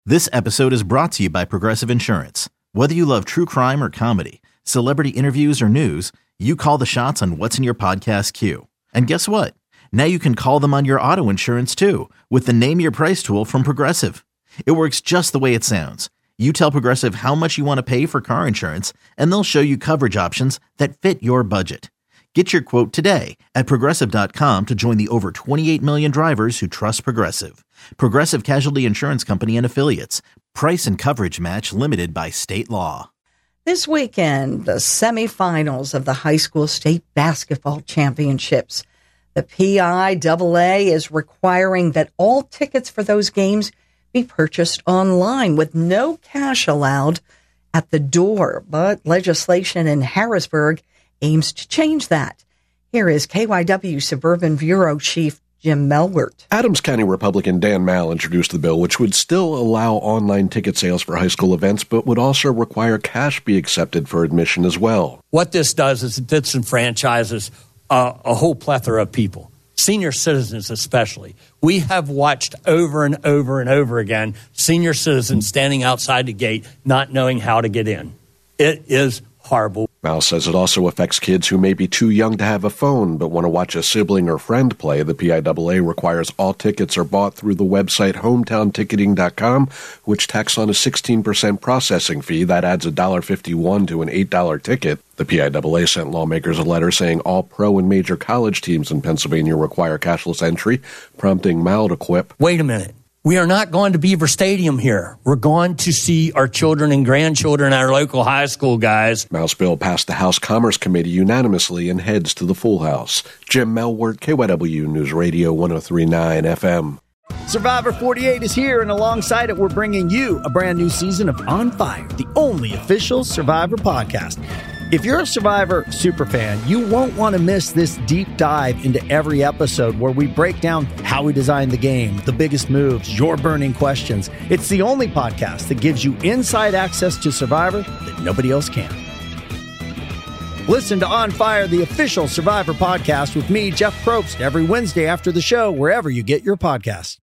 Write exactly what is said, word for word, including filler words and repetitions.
This episode is brought to you by Progressive Insurance. Whether you love true crime or comedy, celebrity interviews or news, you call the shots on what's in your podcast queue. And guess what? Now you can call them on your auto insurance too with the Name Your Price tool from Progressive. It works just the way it sounds. You tell Progressive how much you want to pay for car insurance, and they'll show you coverage options that fit your budget. Get your quote today at Progressive dot com to join the over twenty-eight million drivers who trust Progressive. Progressive Casualty Insurance Company and Affiliates. Price and coverage match limited by state law. This weekend, the semifinals of the high school state basketball championships. The P I A A is requiring that all tickets for those games be purchased online with no cash allowed at the door. But legislation in Harrisburg aims to change that. Here is K Y W Suburban Bureau Chief Jim Melwert. Adams County Republican Dan Mal introduced the bill, which would still allow online ticket sales for high school events, but would also require cash be accepted for admission as well. What this does is it disenfranchises uh, a whole plethora of people, senior citizens especially. We have watched over and over and over again senior citizens standing outside the gate not knowing how to get in. It is horrible. Mal says it also affects kids who may be too young to have a phone but want to watch a sibling or friend play. The P I A A requires all tickets are bought through the website hometown ticketing dot com, which tacks on a sixteen percent processing fee. That adds one dollar fifty-one to an eight dollar ticket. The P I A A sent lawmakers a letter saying all pro and major college teams in Pennsylvania require cashless entry, prompting Mal to quip, "Wait a minute. We are not going to Beaver Stadium here. We're going to see our children and grandchildren at our local high school, guys." Mal's bill passed the House Commerce Committee unanimously and heads to the full House. Jim Melwert, K Y W News Radio one oh three point nine F M. Survivor forty-eight is here, and alongside it, we're bringing you a brand new season of On Fire, the only official Survivor podcast. If you're a Survivor superfan, you won't want to miss this deep dive into every episode where we break down how we designed the game, the biggest moves, your burning questions. It's the only podcast that gives you inside access to Survivor that nobody else can. Listen to On Fire, the official Survivor podcast with me, Jeff Probst, every Wednesday after the show, wherever you get your podcasts.